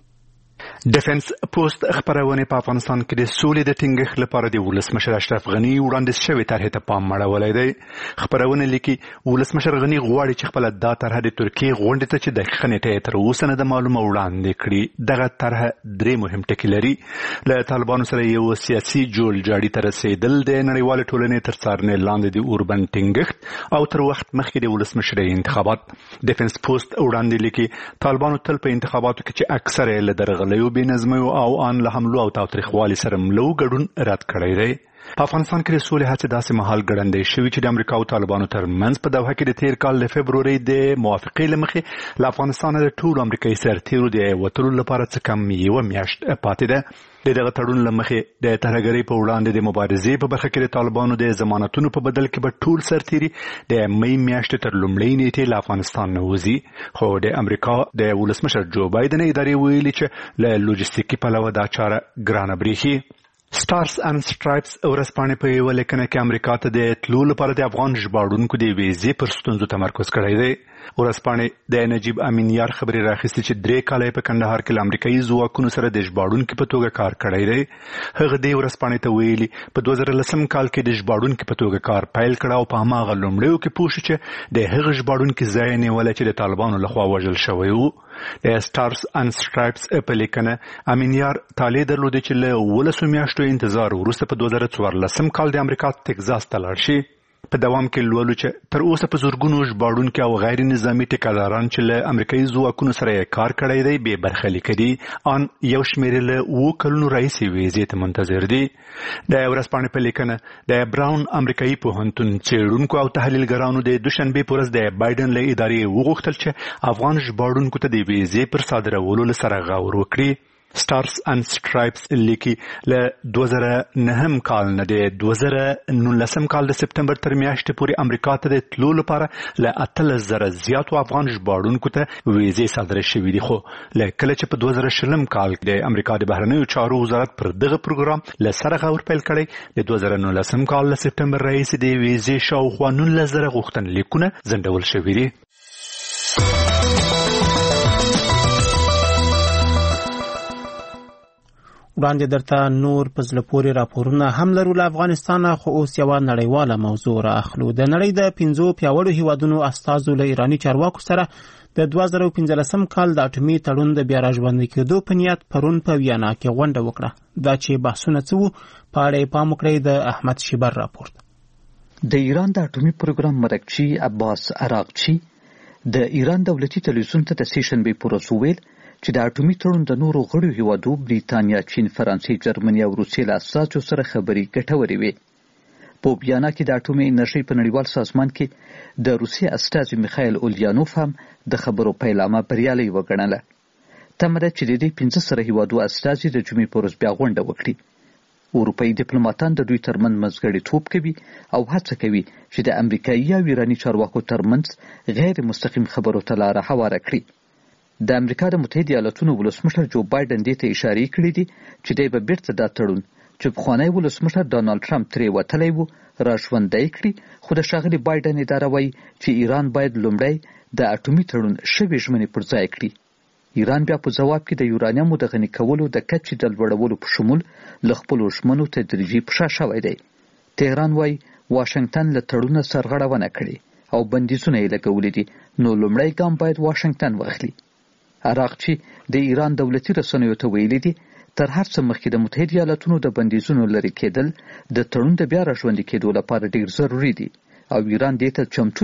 [SPEAKER 6] ډیفنس پوسټ خبرونه په افغانستان کې د سولې د ټینګښت لپاره د ولسمشر اشرف غنی وړاندیز شوی طرح ته پام مړولی دی. خبرونه لیکي ولسمشر غنی غواړي چې خپل دا طرح د ترکیې غونډې ته چې دقیقه نیټه تر اوسه نه د معلومه وړاندې کړي. دغه طرح درې مهم ټکي لري. له طالبانو سره یو سیاسي جوړجاړي ته رسیدل، د نړیوال ټولنې تر څارنې لاندې د اوربن ټینګښت او تر وخت مخکې د ولسمشر انتخابات. ډیفنس پوسټ وړاندې لیکي طالبانو تل په انتخاباتو کې چې اکثر یې له درغلیو بېنظمیو او ان له حملو او تاوتریخوالي سره ملو ګډون رد کړی دی. په افغانستان کې د سولې هڅې داسې مهال ګړندۍ شوي چې د امریکا او طالبانو ترمنځ په دوحه کې د تیر کال د فبرورۍ د موافقې له مخې له افغانستانه د ټولو امریکایي سرتیرو د وتلو لپاره څه کم یوه میاشت پاتې ده. د دغه تړون له مخې د ترهګرۍ په وړاندې د مبارزې په برخه کې د طالبانو د ضمانتونو په بدل کې به ټول سرتیري د مې میاشتې تر لومړۍ نیټې له افغانستان نه وځي. خو د امریکا د ولسمشر جو بایدن ادارې ویلي چې له لوجستیکي پلوه دا چاره ګرانه بریښي. سټارز اند سټرایپس ورځپاڼې په یوه لیکنه کې امریکا ته د تلو لپاره د افغان ژباړونکو د ویزې پر ستونزو تمرکز کړی دی. ورځپاڼې د نجیب امینیار خبرې راخیستې چې 3 کاله په کندهار کې له امریکایي ځواکونو سره د ژباړونکو په توګه کار کړی دی. هغه د ورځپاڼې ته ویلي په 2010 کال کې د ژباړونکو په توګه کار پیل کړ او په هماغه لومړیو کې پوه شو چې د هغه ژباړونکي ځای نیولی چې د طالبانو لخوا وژل شوی و. د سټارز اند سټرایپس په لیکنه امینیار طالع درلوده چې له 19 میاشتو انتظار وروسته په 2014 کال د امریکا ټکزاس ته لاړ شي. په دوام کې لولو چې تر اوسه په زورګونو ژباړونکي او غیر نظامي ټیکاداران چې له امریکایي ځواکونو سره یې کار کړی دی بې برخلیک دي. ان یو شمېر له 2 کلونو راهیسې ویزې ته منتظر دي. د ورځپاڼې په لیکنه د براون امریکایي پوهنتون څېړونکو او تحلیلګرانو د دوشنبې په ورځ د بایدن له ادارې وغوښتل چې افغان ژباړونکو ته د ویزې پر صادرولو سره غور وکړي. سټارز اند سټرایپس لیکي له 2009 کال نه د 2019 کال د سپتمبر تر میاشتې پورې امریکا ته د تلو لپاره له 18,000 زیاتو افغان ژباړونکو ته ویزې صادره شوې دي. خو له کله چې په 2020 کال د امریکا د بهرنیو چارو وزارت پر دغه پروګرام له سره غور پیل کړی، د 2019 کال له سپتمبر راهیسې د ویزې شاوخوا 19,000 غوښتنلیکونه ځنډول شوي دي.
[SPEAKER 2] وړاندې درته نور په زړه پورې راپورونه هم لرو له افغانستانه، خو اوس یوه نړیواله موضوع را اخلو. د نړۍ د 5 پیاوړو هیوادونو استازو له ایراني چارواکو سره د 2015 کال د اټومي تړون د بیا راژوندي کېدو په نیت پرون په ویانا کې غونډه وکړه. دا چې بحثونه څه وو په اړه یې پام وکړئ. د احمد شیبر راپورټ.
[SPEAKER 7] د ایران د اټومي پروګرام مرکچی عباس عراقچی د ایران دولتي تلویزیون ته د سیشنبې په ورځ وویل چې د اټومي تړون د نورو غړو هیوادو بریتانیا، چین، فرانسې، جرمني او روسیې له اساسو سره خبرې ګټورې وې. په ویانا کې د اټومي انرژۍ په نړیوال سازمان کې د روسیې استازي میخایل اولیانوف هم د خبرو پیلامه بریالۍ وګڼله. تمه ده چې د دې 15 سره هیوادو استازي د جمعې په ورځ بیا غونډه وکړي. اروپایي ډیپلوماتان د دوی ترمنځ منځګړیتوب کوي او هڅه کوي چې د امریکایي او ایراني چارواکو ترمنځ غیر مستقیم خبرو ته لاره هواره کړي. د امریکا د متحده ایالاتونو ولسمشر جو بایدن دې ته اشارې کړې دي چې دی به بیرته دا تړون چې پخوانی ولسمشر ډانالډ ټرمپ ترې وتلی و را ژوندی کړي. خو د ښاغلي بایدن اداره وایي چې ایران باید لومړی د اټومي تړون شوې ژمنې پر ځای کړي. ایران بیا په جواب کې د یورانیمو د غني کولو د کچې د لوړولو په شمول له خپلو ژمنو تدریجي په شا شوی دی. تهران وایي واشنګټن له تړونه سرغړونه کړې او بندیزونه یې لګولي دي، نو لومړی ګام باید واشنګټن واخلي. عراقچی د ایران دولتي رسنیو ته ویلي دي تر هر څه مخکې د متحده ایالاتونو د بندیزونو لرې کېدل د تړون د بیا راژوندي کېدو لپاره ډېر ضروري دي او ایران دې ته چمتو دی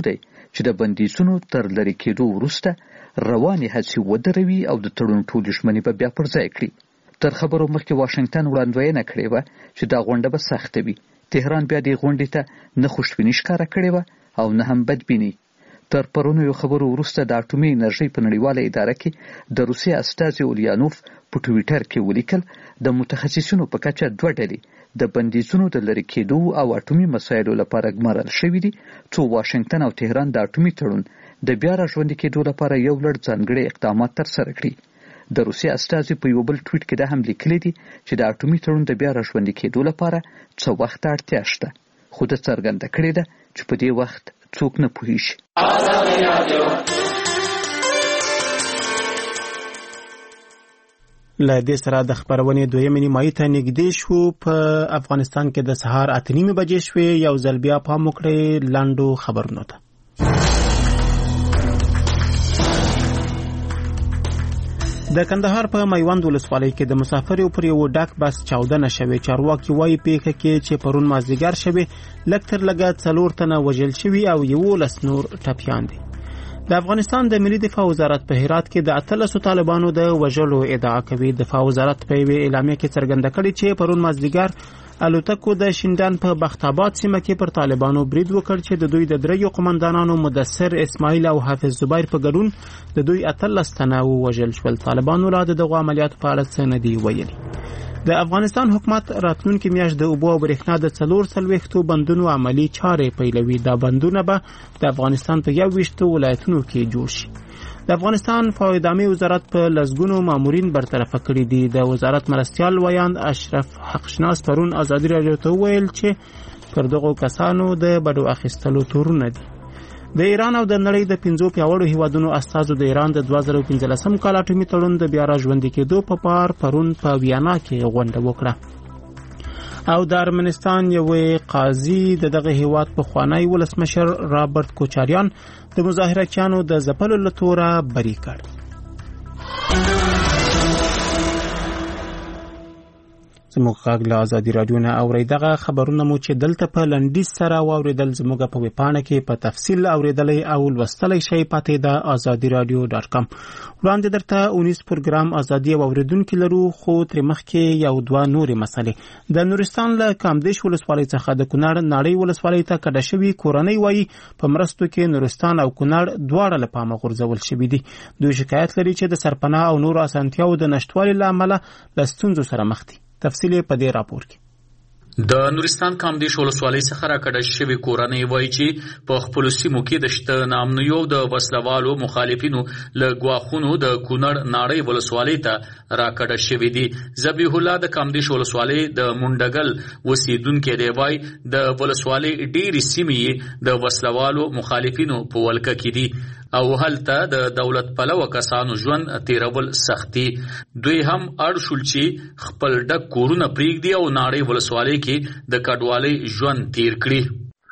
[SPEAKER 7] چې د بندیزونو تر لرې کېدو وروسته روانې هڅې ودروي او د تړون ټولې ژمنې به بیا پر ځای کړي. تر خبرو مخکې واشنګټن وړاندوینه کړې وه چې دا غونډه به سخته وي. تهران بیا دې غونډې ته نه خوشبیني ښکاره کړې وه او نه هم بدبیني. تر پرونیو خبرو وروسته د اټومي انرژۍ په نړیواله اداره کې د روسیې استازي اولیانوف په ټویټر کې ولیکل د متخصصینو په کچه 2 ډلې د بندیزونو د لرې کېدو او اټومي مسایلو لپاره ګمارل شوي دي، څو واشنګټن او تهران د اټومي تړون د بیا راژوندي کېدو لپاره یو لړ ځانګړي اقدامات ترسره کړي. د روسیې استازي په یو بل ټویټ کې دا هم لیکلي دي چې د اټومي تړون د بیا راژوندي کېدو لپاره څه وخت اړتیا شته، خو د څرګنده کړې ده چې په دې وخت څوک نه پوهیږي.
[SPEAKER 2] له دې سره د خبرونې دویمې نیمایي ته نږدې شو. په افغانستان کې د سهار 8:30 بجې شوې. یو ځل بیا پام وکړئ لاندو خبرونو ته. د کندهار په میوند ولسوالۍ کې د مسافرو پر یو ډک بس چاودنه شوې. چارواکي وایي پیښه کې چې پرون مازدیګر شوې لږ تر لږه 4 تنه وژل شوي او 11 نور ټپیان دي. د افغانستان د ملي دفاع وزارت په هرات کې د 13 طالبانو د وژلو ادعا کوي. دفاع وزارت په یوه اعلامیه کې څرګنده کړې چې پرون مازدیګر الوتکو د شینډان په بختاباد سیمه کې پر طالبانو برید وکړ چې د دوی د 3 قومندانانو مدثر اسماعیل او حافظ زبیر په ګډون د دوی 13 تنه وژل شول. طالبانو لا دغه عملیات په اړه څه نه دی ویلي. د افغانستان حکومت راتلونکي میاشت د اوبو او برېښنا د 440 بندونو عملی چارې پیلوي. دا بندونه به د افغانستان په 21 ولایتونو کې جوړ شي. د افغانستان فواد ادامي وزارت په لزګونو مامورین برطرف کړي دي. د وزارت مرستیال ویاند اشرف حقشناس پرون ازادي راډیو ته ویل چې پر دغو کسانو د بډو اخیستلو تورونه دي. د ایران او د نړۍ د 5 پیاوړو هیوادونو استازو د ایران د 2015 کال اټومي تړون د بیا راژوندي کېدو په پار پرون په ویانا کې غونډه وکړه. او د ارمنستان یو قاضي دغه هیواد په خوانی ولسمشر رابرټ کوچاریان د مظاهرچیانو د ځپلو لتوره بری کړ. زموږ غږ له ازادي راډیو نه اورئ. دغه خبرونه مو چې دلته په لنډیز سره واوریدل زموږ په ویبپاڼه کې په تفصیل اوریدلی او لوستلی شئ. پاتې د azadiradio.com. وړاندې درته 19 پروګرام ازادي او اوریدونکو لرو، خو تر مخکې یو 2 نورې مسلې. د نورستان له کامدیش ولسوالۍ څخه د کونړ ناړۍ ولسوالۍ ته کډه شوي کورنۍ وایي په مرستو کې نورستان او کونړ دواړه له پامه غورځول شوي دي. دوی شکایت لري چې د سرپناه او نورو اسانتیاو د نشټوالي له امله له ستونزو سره مخ دي. تفصیل په دې راپور کې.
[SPEAKER 8] د نورستان کامدیش ولسوالۍ څخه راکډه شوي کورنۍ وایي چې په خپلو سیمو کې د شته نامنیو د وسلوالو مخالفینو له ګواښونو د کونړ ناړۍ ولسوالۍ ته راکډه شوي دي. ذبیح الله د کامدیش ولسوالۍ د منډګل اوسیدونکی دی. وایي د ولسوالۍ ډېرې سیمې د وسلوالو مخالفینو په ولکه کې دي او هلته د دولت پلوه کسانو ژوند تیرول سختي. دوی هم اړ شول چې خپل ډک کورونه پرېږدي او ناړۍ ولسوالۍ کې د کډوالۍ ژوند تیر کړي.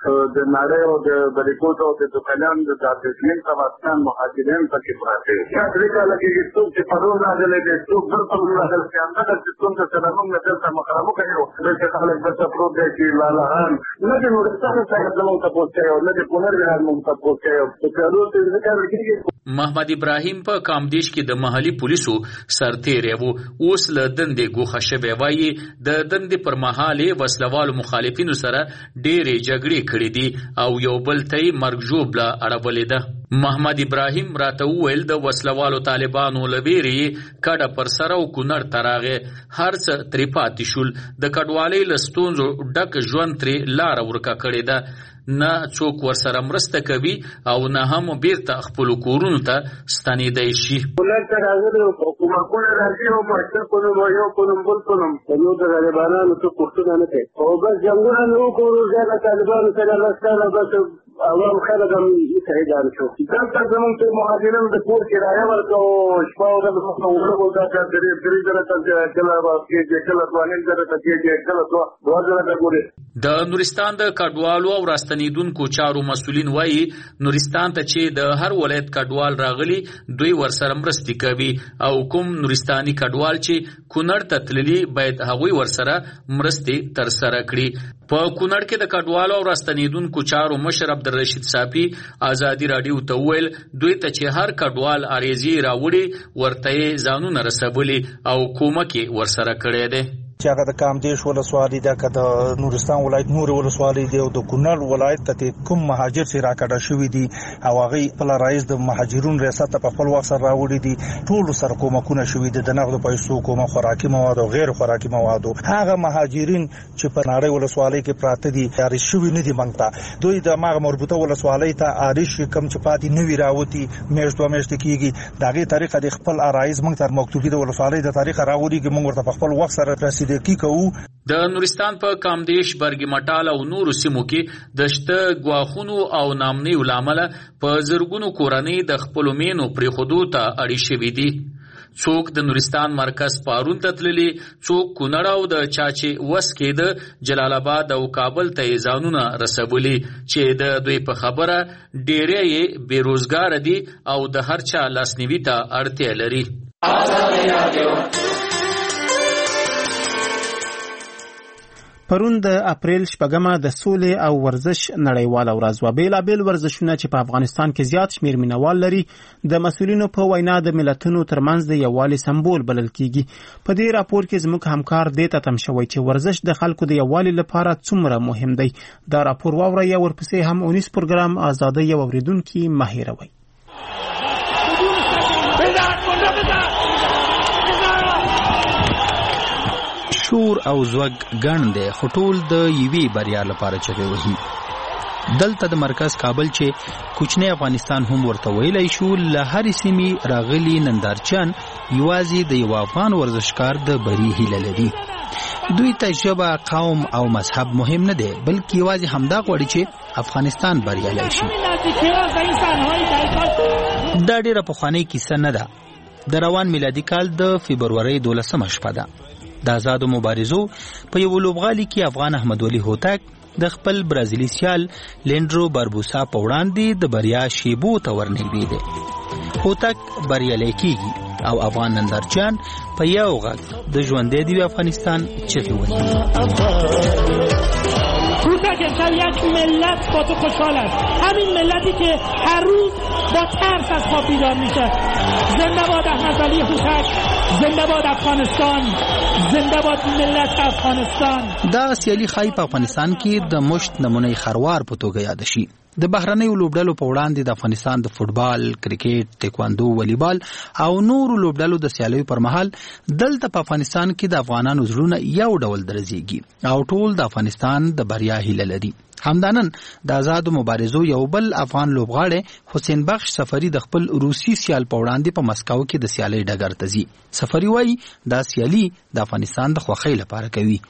[SPEAKER 26] د نړۍ او د بریکوټ او د دوکانان د داسې افغانستان مهاجرین پکې پراته دي. دا کله کې څوک چې پرون راغلي دي څوک درته راغلي چې هغه د څوک سره موږ نه دلته مخامخ کړو. د خلک په تاسو دی چې لالهان نه د نورستان څخه د موږ تاسو ته او نه د کونړ نه موږ تاسو ته او کلو ته ذکر کیږي.
[SPEAKER 8] محمد ابراهیم په کامدیش کې د محلي پولیسو سرتیری وو. اوس له دندې ګوښه شوی. وایي د دندې پر مهال وسلوالو مخالفینو سره ډېرې جګړې کړې دي او یو بل ته یې مرګ ژوبله اړولې ده. محمد ابراهیم راته وویل د وسلوالو طالبانو له ویرې کډه پر سر او کونړ ته راغی. هر څه ترې پاتې شول. د کډوالۍ له ستونزو ډک ژوند ترې لاره ورکه کړې ده. نه څوک ورسره مرسته کوي او نه هم بیرته خپلو کورونو ته ستنېدی شي.
[SPEAKER 26] کونړ ته راغلي حکومتونه راځي او مشر کونم یو کونم بل کونم یو د غریبانو څه پوښتنه نه کوي او بس جنګونه نه وکړو. زیاته طالبانو سره لښکره بس عوام خلک هم شهیدان شو. دلته زموږ ته مهاجرین د کور کرایه ورکوو. شپه ورځ موږ وړو دا درې زره ته کله کېږي کله 2.5 زره ته کېږي کله 2 زره ته ګوري.
[SPEAKER 8] د نورستان د کډوالو او راستنیدونکو چارو مسؤلین وایي نورستان ته چې د هر ولایت کډوال راغلي دوی ورسره مرستې کوي او کوم نورستاني کډوال چې کونړ ته تللي باید هغوی ورسره مرستې ترسره کړي. په کونړ کې د کډوالو او راستنیدونکو چارو مشر عبدالرشید صافي ازادي رادیو ته وویل دوی ته چې هر کډوال عریضې راوړي ورته یې ځانونه رسولي او کومک یې ورسره کړی دی.
[SPEAKER 9] چې هغه د کامدیش ولسوالۍ ده که د نورستان ولایت نور ولسوالۍ دی او د کونړ ولایت ته کوم مهاجر چې راکډه شوي دي او هغوی خپله رئیس د مهاجرون ریاست ته په خپل وخت سره راوړي دي ټولو سره کومکونه شوي دي د نغدو پیسو کومک خوراکي مواد او غیر خوراکي موادو. هغه مهاجرین چې په نړۍ ولسوالۍ کې پراته دي عارض شوي نه دي موږ ته دوی د هغه مربوطه ولسوالۍ ته عارض شي کوم چې پاتې نوي راوتي میاشت دوه میاشتې کېږي د هغې طریقه د خپل عرایض موږ ته مکتوبي د ولسوالۍ د طریقه راوړي موږ ورته په خپل وخت سره رسیدګي کوو.
[SPEAKER 8] د نورستان په کامدیش برګ مټال او نورو سیمو کې د شته ګواښونو او نامنیو له امله په زرګونو کورنۍ د خپلو مینو پرېښودو ته اړې شوي دي. څوک د نورستان مرکز پارون ته تللي، څوک کونړ او د چا چې وس کېده جلال آباد او کابل ته یې ځانونه رسولي چې د دوی په خبره ډېری یې بېروزګاره دي او د هر چا لاسنیوي ته اړتیا لري.
[SPEAKER 2] پرون د اپریل 8 د سولې او ورزش نړیواله ورځ وه. بېلابېل ورزشونه چې په افغانستان کې زیات شمېر مینوال لري د مسؤلینو په وینا د ملتونو ترمنځ د یووالي سمبول بلل کیږي. په دې راپور کې زموږ همکار دې ته تم شوی چې ورزش د خلکو د یووالي لپاره څومره مهم دی. دا راپور واورئ یا ورپسې هم اونیس پروګرام ازادۍ او اوریدونکي مه هېروئ.
[SPEAKER 10] شور او زوګ ګڼ دی خو ټول د یوې بریا لپاره چغې وهي. دلته د مرکز کابل چې کوچنی افغانستان هم ورته ویلی شو له هرې سیمې راغلي نندارچیان یوازې د یو افغان ورزشکار د بري هیله لري. دوی ته ژبه، قوم او مذهب مهم نه دی بلکې یوازې همدا غواړي چې افغانستان بریالی شي. دا ډېره پخوانۍ کیسه نه ده. د روان میلادي کال د فبرورۍ 12 شپه ده. د آزادو مبارزو په یو لوبغالي کې افغان احمد ولي هوتک د خپل برازیلي سیال لینډرو باربوسا په وړاندې د بریا شیبو ته ورنږدې دی. هوتک بریالی کیږي او افغان نندارچیان په یو غږ د ژوندی دی افغانستان چغې وهي.
[SPEAKER 11] هوتک امشب یک ملت با تو خوشحال است، همین ملتی که هر روز با ترس از خواب بیدار میشه. زنده باد احمد ولی هوتک، زنده باد افغانستان، زنده باد ملت افغانستان.
[SPEAKER 10] دا سیالي ښایي په افغانستان کې د مشت نمونې خروار په توګه یاد شي. د بهرنیو لوبډلو په وړاندې د افغانستان د فوټبال، کرکټ، تایکواندو، والیبال او نورو لوبډلو د سیالیو پر مهال دلته په افغانستان کې د افغانانو زړونه یو ډول درزيږي او ټول د افغانستان د بریا هیله لري. همدانن د آزادو مبارزو یو بل افغان لوبغاړی حسین بخش سفری د خپل روسي سیال په وړاندې په مسکو کې د سیالۍ ډګر ته ځي. سفری وایي دا سیالي د افغانستان د خوښۍ لپاره کوي.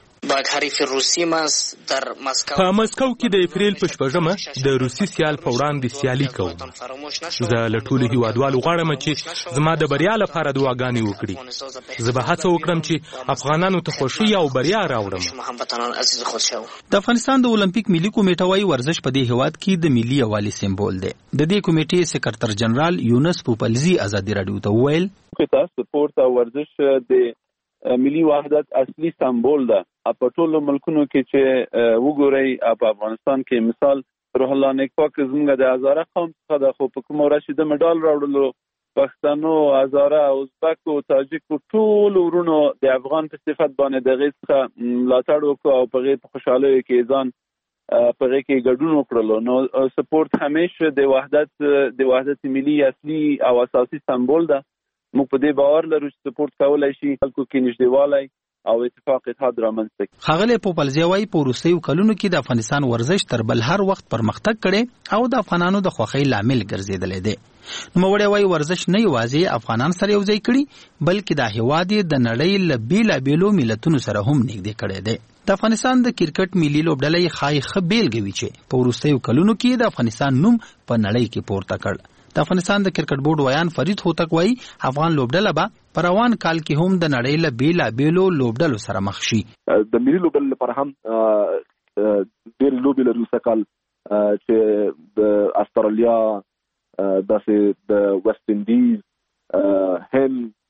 [SPEAKER 12] په مسکو کې د اپریل په 8 د روسي سیال په وړاندې سیالي کوم. زه له ټولو هیوادوالو غواړم چې زما د بریا لپاره دعاګانې وکړي. زه به هڅه وکړم چې افغانانو ته خوښي او بریا راوړم.
[SPEAKER 10] د افغانستان د اولمپیک ملي کمیټه وايي ورزش په دې هیواد کې د ملي یووالي سمبول دی. د دې کمیټې سکرټر جنرال یونس پوپلزي ازادي رادیو ته وویل
[SPEAKER 13] سپورت او ورزش د ملي وحدت اصلي سمبول ده. په ټولو ملکونو کې چې وګورئ په افغانستان کې مثال روح الله نیکپاک زموږ د هزاره قوم څخه د خو په کوم ورځ د مډال راوړلو پښتنو، هزاره، ازبک او تاجک ټول ورونو د افغان په صفت باندې دغه څخه ملاتړ وکړو او په غیر خوشاله کې ځان په غیر کې ګډون وکړلو. نو سپورت همیشه د وحدت ملي اصلي او اساسي سمبول ده. موږ په دې باور لرو چې سپورت کولای شي خلکو کې نږدېوالی او اتفاق اتحاد رامنځته کړي.
[SPEAKER 10] ښاغلی پوپلزی وایي په وروستیو کلونو کې د افغانستان ورزش تر بل هر وخت پرمختګ کړی او د افغانانو د خوښۍ لامل ګرځېدلی دی. نوموړی وایي ورزش نه یوازې افغانان سره یو ځای کړي بلکې دا هیواد یې د نړۍ له بېلابېلو ملتونو سره هم نږدې کړی دی. د افغانستان د کرکټ ملي لوبډله یې ښایي ښه بېلګه وي چې په وروستیو کلونو کې د افغانستان نوم په نړۍ کې پورته کړ. د افغانستان د کرکټ بورډ ویان فرید هوتک وایي افغان لوبډله به په روان کال کې هم د نړۍ له بېلابېلو لوبډلو سره مخ شي.
[SPEAKER 14] د ملي لوبډلو لپاره هم ډېرې لوبې لرو سږ کال چې د استرالیا، داسې د ویسټ انډیز، هند،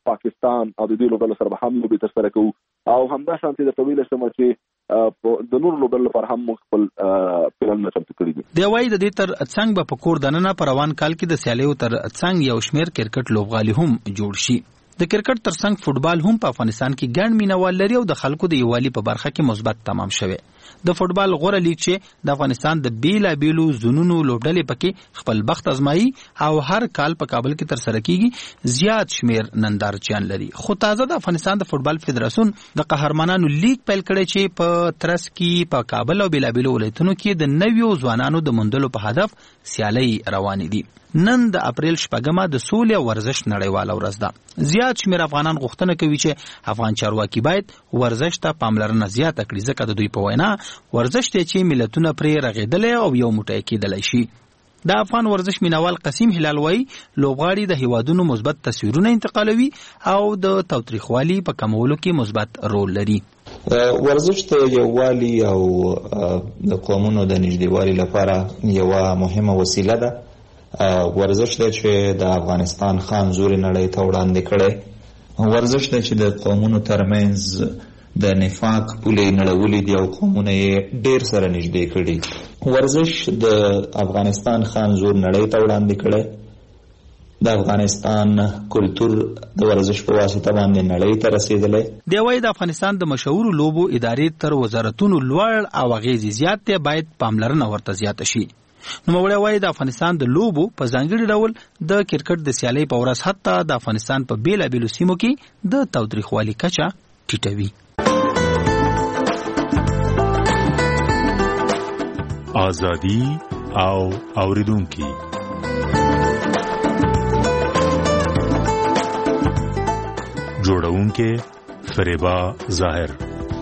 [SPEAKER 14] پاکستان او د دې لوبډلو سره به هم لوبې ترسره کوو او همدا شانتي د طویل سم چې د نور لوبډلو لپاره هم خپل پلان چمتو کړی دي.
[SPEAKER 10] د وای د دې تر څنګه په پکور دننه پر روان کال کې د سیالیو تر څنګه یو شمیر کرکټ لوبغالي هم جوړ شي. د کرکټ تر څنګ فوتبال هم په افغانستان کې ګڼ مینوال لري او د خلکو د یووالي په برخه کې مثبت تمام شوی. د فوتبال غوره لیګ چې د افغانستان د بیلابیلو زونونو لوبډلې پکې خپل بخت ازمایي او هر کال په کابل کې تر سره کیږي زیات شمیر نندارچیان لري. خو تازه د افغانستان د فوتبال فدراسیون د قهرمانانو لیګ پیل کړی چې په ترڅ کې په کابل او بیلابیلو ولایتونو کې د نویو ځوانانو د موندلو په هدف سیالۍ روانې دي. نن د اپریل 8 د سولې او ورزش نړیواله ورځ ده. زیات شمیر افغانان غوښتنه کوي چې افغان چارواکي باید ورزش ته پاملرنه زیاته کړي ځکه د دوی په وینا ورزش ته چې ملتونه پرې رغېدلی او یو موټی کېدلی شي. د افغان ورزش مینوال قسیم هلال وایي لوبغاړي د هیوادونو مثبت تصویرونه انتقالوي او د تاوتریخوالي په کمولو کې مثبت رول لري.
[SPEAKER 15] ورزش ته یووالي او د قومونو د نږدېوالي لپاره یوه مهمه وسیله ده. ورزش دی چې د افغانستان خان زوري نړۍ ته وړاندې کړی. ورزش دی چې د قومونو ترمنځ د نفاق پولې نړولې دي او قومونه یې ډېر سره نږدې کړي. ورزش د افغانستان خان زور نړۍ ته وړاندې کړی. د افغانستان کلتور د ورزش په واسطه باندې نړۍ ته رسیدلی.
[SPEAKER 10] دی وایي د افغانستان د مشهورو لوبو ادارې تر وزارتونو لوړ او اغیزې زیات دی باید پاملرنه ورته زیاته شي. نوموړی وایي د افغانستان د لوبو په ځانګړي ډول د کرکټ د سیالۍ په ورځ حتی د افغانستان په بیلابیلو سیمو کې د تاوتریخوالي کچه ټیټوي.
[SPEAKER 16] ازادي او اوریدونکي جوړونکي فریبا ظاهر.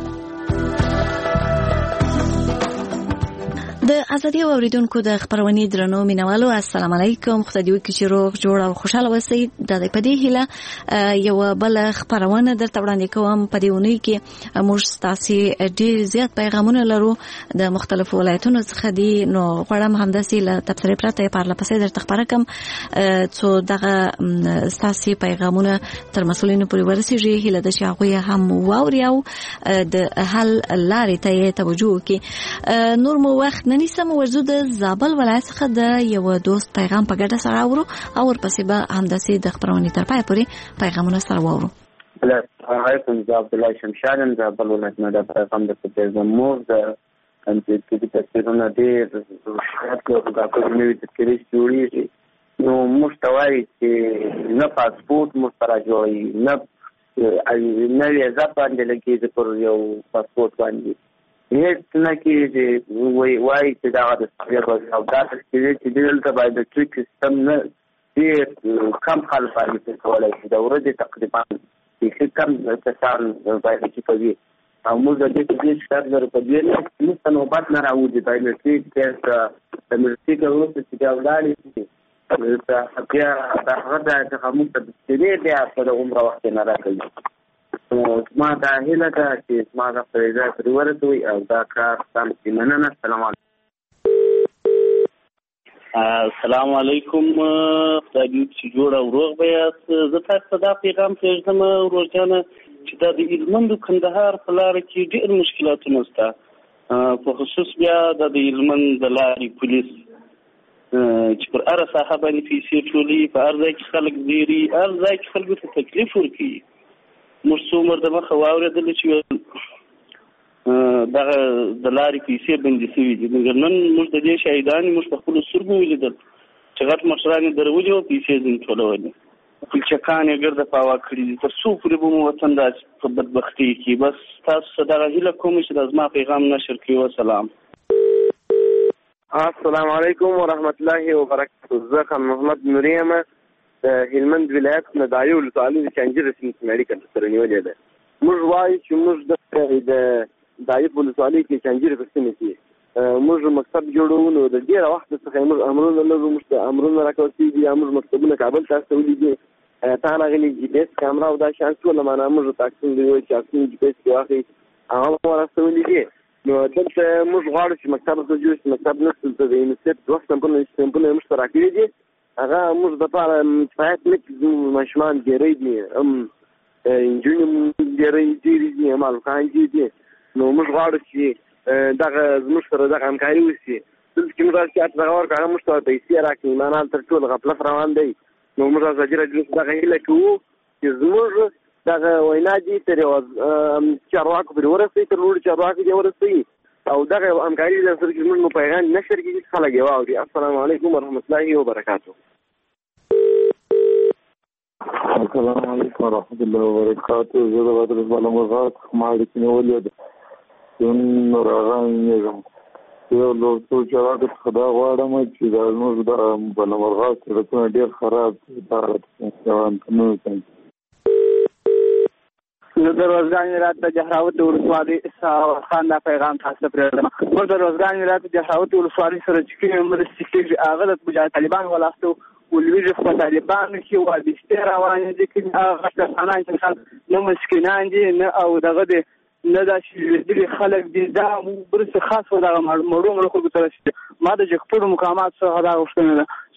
[SPEAKER 22] د ازادي او اوریدونکو د خبرونې درنو مینوالو السلام علیکم. خدای دې وکړي چې روغ جوړ او خوشاله اوسئ. د دې په دې هیله یو بل خبرونه درته وړاندې کوم. په دې اونۍ کې موږ تاسو ډېر زیات پیغامونه لرو د مختلفو ولایتونو څخه دي نو غواړم همداسې له تبصرې پرته پرله پسې درته خبره کوم څو دغه تاسو پیغامونه تر مسؤلینو پورې ورسیږي. هیله ده چې هغوی هم واوري او د حل لارې ته توجه وکړي. نور مو وخت نیسم ورزو د زابل ولایت څخه د یو دوست پیغام په ګډه سره اورو او ورپسې به همداسې د خبرونې تر پای پورې پیغامونه سره واورو.
[SPEAKER 17] السلام علیکم. زه عبدالله شمشاد زابل ولایت نه د پیغام د پیغامور د انټیټي تصویرونه ډېر د کومې تذکرې جوړېږي نو موږ ته وایي چې نه پاسپورت موږ سره جوړوي نه ویزه باندې لګېږي پر یو پاسپورت باندې هیڅ نه کېږي. وایي چې دغه د سفر او داسې چې دلته بایومټریک سیستم نه ډېر کم خلک باندې کولی شي. د ورځې تقریبا بیخي کم کسان بایومټریک کوي او موږ د دې شرط لرو په دې نه موږ ته نوبت نه راوځي بایومټریک ټیسټ د ملتي وروسته چې بیا ولاړې شي بیا د هغه ځای څخه موږ ته دسترې بیا په د عمره وخت نه راکوي. ما دا هیله ده چې ما دا پریزه پرې ورسوي او دا کار سم شي. مننه. السلام علیکم.
[SPEAKER 18] السلام علیکم. خدای دې چې جوړ او روغ به یاست. زه تاسو ته دا پیغام پرېږدم ورورجانه چې دا د هلمند او کندهار په لاره کې ډېر مشکلاتونه شته په خصوص بیا د هلمند د لارې پولیس چې پر هره ساحه باندې پیسې ټولوي په هر ځای کې خلک ډېري هر ځای کې خلکو ته تکلیف ورکوي. موږ څو عمر د مخه واورېدل چې دغه د لارې پیسې بندې شوي دي. مګر نن موږ د دې شاهدان موږ په خپلو سترګو ولیدل چې غټ مشران یې درولي او پیسې ځینې ټولولې. پلچکان یې ګرده پاوا کړي دي. تر څو پورې به مو وطن داسې په بدبختۍ کې. بس تاسو څه دغه هیله کوم چې د زما پیغام نشر کړي. وسلام.
[SPEAKER 17] السلام علیکم ورحمت الله وبرکاته. زه خان محمد نوري یم د هلمند ولایت نه د ایو ولسوالۍ د چنجیر سیمې میډیکل سره نیولې ده. موږ وایو چې موږ د ایو ولسوالۍ کې چنجیر په سیمه کې موږ مکتب جوړو نو د ډېر وخت څخه موږ امرونه لرو. موږ امرونه راکوي دي موږ مکتبونه کابل ته استولې دي تا راغلي جی پی اس کیمرا او دا شان ټول معنا موږ تاکسین دی چې اکسین جی پی اس کې واخلي هغه ورستولې دي. نو دلته موږ غواړو چې مکتب ته جوړ شي. مکتب نشته د یونیسف دوه سمبولونه مشترک دي هغه موږ د لپاره کفایت نه کوي. ماشومان ډېرې دي
[SPEAKER 5] انجونې ډېرې دي مالکان دي نو موږ غواړو چې دغه زموږ سره دغه همکاري وشي دلته کې موږ چې دغه ورکړه هغه موږ ته پیسې راکړي معنی تر ټولو غفلت روان دی نو موږ ازادي راډیو دغه هیله کوو چې زموږ دغه وینا دي تر چارواکو پورې ورسوي تر لوړو چارواکو دې ورسوي او دغه همکاري د سره چې موږ پیغام نشر کړي خلک یې واوري. السلام علیکم ورحمت الله وبرکاته.
[SPEAKER 19] السلام علیکم ورحمت الله وبرکاته. زه د بدر بالمغات خماړي کې نیولې ده نور هغه نظم یو لوړ چارواکو خدا غواړم چې دا نور د بالمغات سړکونه ډېر خراب روان کړي.
[SPEAKER 20] زه د روزګان ولایت د جهراوت ولسوالۍ خان دا پیغام تاسو پرېږدم. موږ د روزګان ولایت د جهراوت ولسوالۍ سره چې کومې مرستې کېږي هغه د مجاهد طالبان ولاستو ولویږي خو طالبانو کې وابستې روانې دي چې هغه کسانان چې نه مسکینان دي نه او دغه دي نه دا چې خلک دي دا برسه خاص و دغه مړو خلکو سره ما د جګپور مقامات څخه دا غوښتنه ده